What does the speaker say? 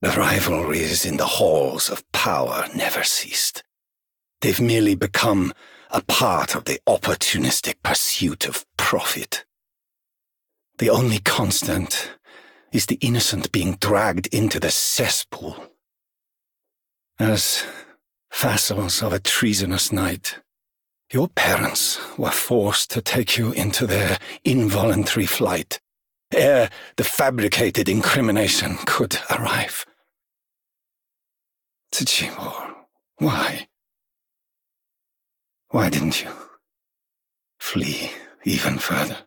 The rivalries in the halls of power never ceased. They've merely become a part of the opportunistic pursuit of profit. The only constant is the innocent being dragged into the cesspool. As vassals of a treasonous knight, your parents were forced to take you into their involuntary flight, ere the fabricated incrimination could arrive. Tsuchimor, why? Why didn't you flee even further?